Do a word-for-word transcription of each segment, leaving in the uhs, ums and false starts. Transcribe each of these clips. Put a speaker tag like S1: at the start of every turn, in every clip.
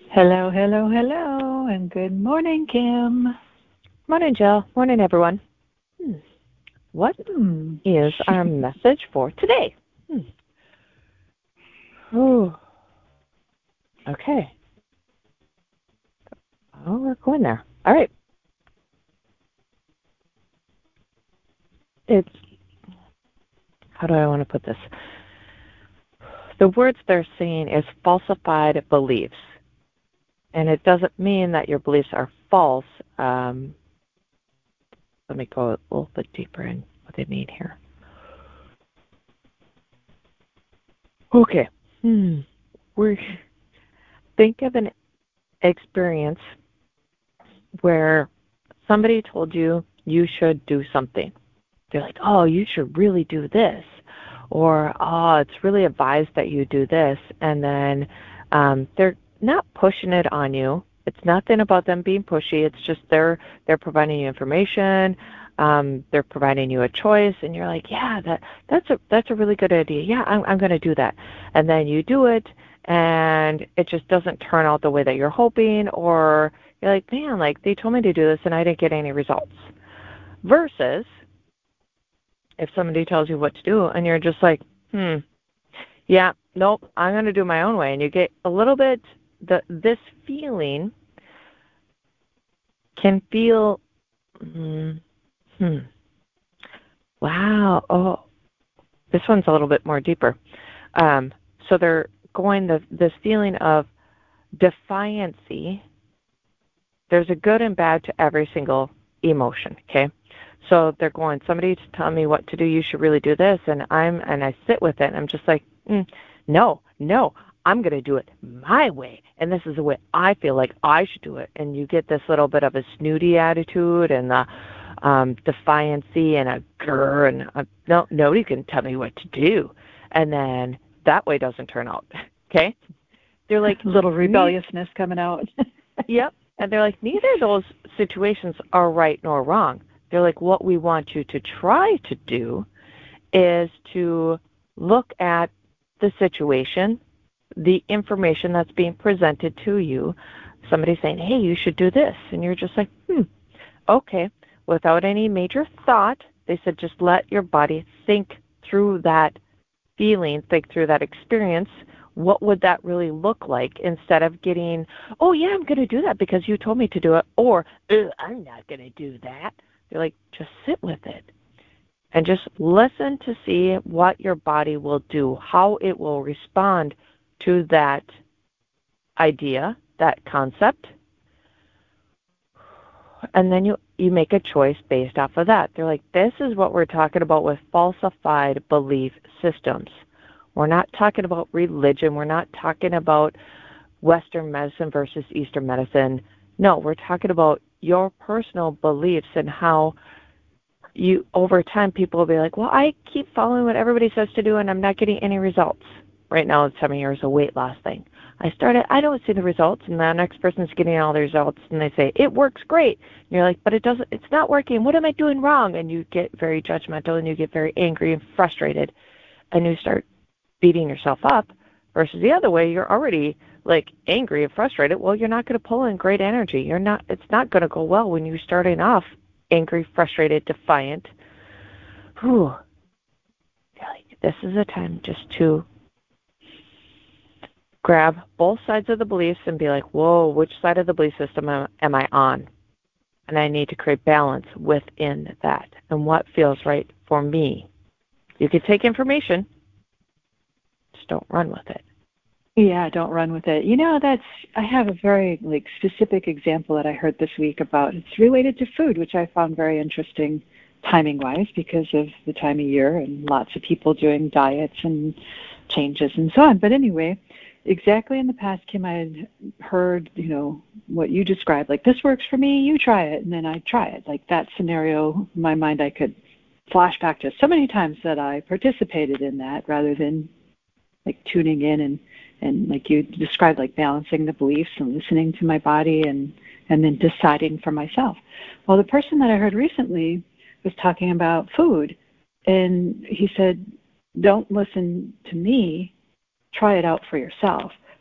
S1: Hello, hello, hello, and good morning, Kim.
S2: Morning, Jill. Morning, everyone. Hmm. What
S1: Hmm.
S2: is our message for today? Hmm. Ooh. Okay. Oh, we're going there. All right. It's, how do I want to put this? The words they're saying is falsified beliefs. And it doesn't mean that your beliefs are false. Um, let me go a little bit deeper in what they mean here. Okay. Hmm. We think of an experience where somebody told you you should do something. They're like, oh, you should really do this. Or, oh, it's really advised that you do this. And then um, they're not pushing it on you. It's nothing about them being pushy. It's just they're they're providing you information. Um, they're providing you a choice, and you're like, yeah, that that's a that's a really good idea. Yeah, I'm I'm going to do that. And then you do it, and it just doesn't turn out the way that you're hoping, or you're like, man, like they told me to do this, and I didn't get any results. Versus if somebody tells you what to do and you're just like, hmm, yeah, nope, I'm going to do my own way. And you get a little bit, the this feeling can feel, mm, hmm, wow, oh, this one's a little bit more deeper. Um, so they're going, the, this feeling of defiancy, there's a good and bad to every single emotion, okay? So they're going, somebody's telling me what to do, you should really do this, and I'm and I sit with it, and I'm just like, mm, no, no, I'm going to do it my way, and this is the way I feel like I should do it. And you get this little bit of a snooty attitude and the um, defiancy and a grr, and a, no, nobody can tell me what to do. And then that way doesn't turn out, okay? They're like,
S1: a little rebelliousness coming out.
S2: Yep. And they're like, neither of those situations are right nor wrong. They're like, what we want you to try to do is to look at the situation, the information that's being presented to you. Somebody's saying, hey, you should do this. And you're just like, hmm, okay. Without any major thought, they said just let your body think through that feeling, think through that experience. What would that really look like, instead of getting, oh, yeah, I'm going to do that because you told me to do it, or I'm not going to do that. They're like, just sit with it and just listen to see what your body will do, how it will respond to that idea, that concept, and then you, you make a choice based off of that. They're like, this is what we're talking about with falsified belief systems. We're not talking about religion. We're not talking about Western medicine versus Eastern medicine. No, we're talking about your personal beliefs and how you, over time, people will be like, well, I keep following what everybody says to do and I'm not getting any results. Right now, it's some years a weight loss thing. I started, I don't see the results, and the next person's getting all the results, and they say, it works great. And you're like, but it doesn't, it's not working. What am I doing wrong? And you get very judgmental, and you get very angry and frustrated, and you start beating yourself up, versus the other way, you're already like angry and frustrated. Well, you're not going to pull in great energy. You're not, it's not going to go well when you're starting off angry, frustrated, defiant. Whew. Like, this is a time just to grab both sides of the beliefs and be like, whoa, which side of the belief system am I on? And I need to create balance within that and what feels right for me. You can take information, just don't run with it.
S1: Yeah, don't run with it. You know, that's, I have a very like specific example that I heard this week about. It's related to food, which I found very interesting timing-wise because of the time of year and lots of people doing diets and changes and so on. But anyway, exactly in the past, Kim, I had heard, you know, what you described, like, this works for me, you try it, and then I try it. Like that scenario, in my mind, I could flash back to so many times that I participated in that rather than like tuning in and, and like you described, like balancing the beliefs and listening to my body and, and then deciding for myself. Well, the person that I heard recently was talking about food, and he said, don't listen to me, try it out for yourself.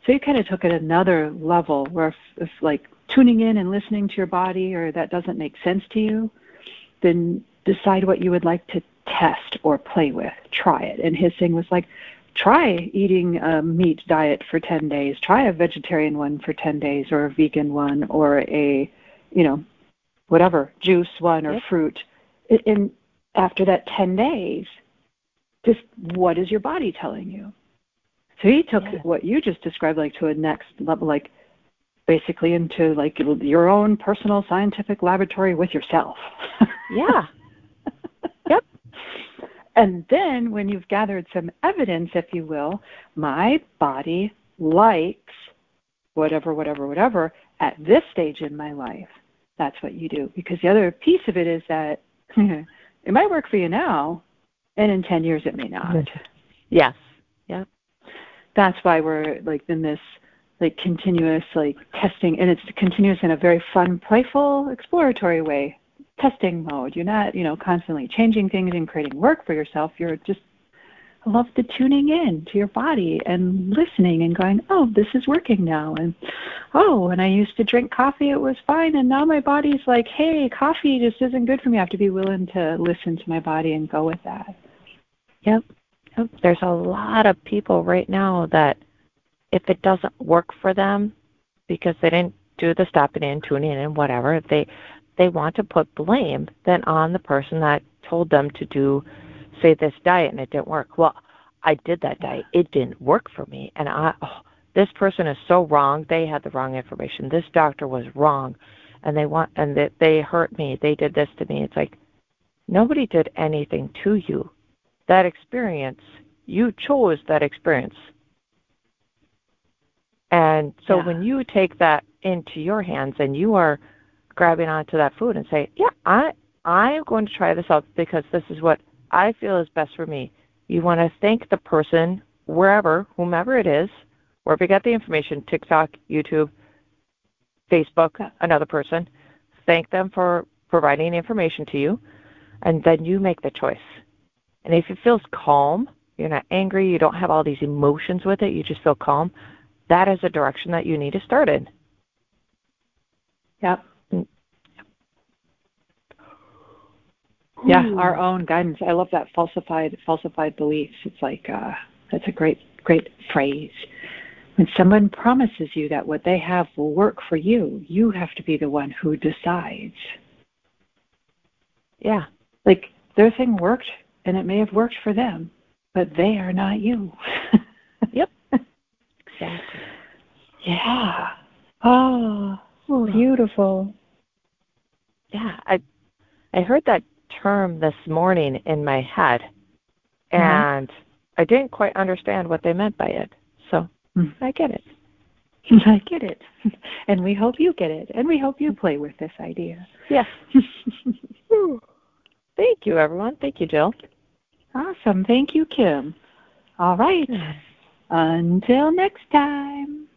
S1: So you kind of took it another level where if, if like tuning in and listening to your body or that doesn't make sense to you, then decide what you would like to test or play with. Try it. And his thing was like, try eating a meat diet for ten days. Try a vegetarian one for ten days or a vegan one or a, you know, whatever, juice one or
S2: Yep.
S1: fruit. And after that ten days, just what is your body telling you? So he took
S2: Yeah.
S1: what you just described like to a next level, like basically into like your own personal scientific laboratory with yourself.
S2: Yeah. Yep.
S1: And then when you've gathered some evidence, if you will, my body likes whatever, whatever, whatever at this stage in my life. That's what you do. Because the other piece of it is that it might work for you now, and in ten years it may not.
S2: Yes. Yep.
S1: That's why we're like in this like continuous like testing, and it's continuous in a very fun, playful, exploratory way. Testing mode. You're not, you know, constantly changing things and creating work for yourself. You're just, I love the tuning in to your body and listening and going, oh, this is working now. And, oh, when I used to drink coffee, it was fine. And now my body's like, hey, coffee just isn't good for me. I have to be willing to listen to my body and go with that.
S2: Yep. Yep. There's a lot of people right now that if it doesn't work for them because they didn't do the stopping in, tuning in, and whatever, if they they want to put blame then on the person that told them to do, say, this diet and it didn't work. Well, I did that diet. It didn't work for me. And I, oh, this person is so wrong. They had the wrong information. This doctor was wrong. And they want, and they, they hurt me. They did this to me. It's like, nobody did anything to you. That experience, you chose that experience. And so
S1: Yeah.
S2: when you take that into your hands and you are grabbing onto that food and say, yeah, I I'm going to try this out because this is what I feel is best for me. You want to thank the person, wherever, whomever it is, wherever you got the information, TikTok, YouTube, Facebook,
S1: Yeah.
S2: another person. Thank them for providing information to you, and then you make the choice. And if it feels calm, you're not angry, you don't have all these emotions with it, you just feel calm, that is a direction that you need to start in.
S1: Yep. Yeah, our own guidance. I love that falsified falsified beliefs. It's like uh, that's a great great phrase. When someone promises you that what they have will work for you, you have to be the one who decides.
S2: Yeah.
S1: Like their thing worked, and it may have worked for them, but they are not you.
S2: Yep. Exactly.
S1: Yeah. Oh, beautiful.
S2: Yeah, I I heard that term this morning in my head, and uh-huh. I didn't quite understand what they meant by it. So mm. I get it.
S1: I get it. And we hope you get it. And we hope you play with this idea.
S2: Yes. Thank you, everyone. Thank you, Jill.
S1: Awesome. Thank you, Kim. All right. Until next time.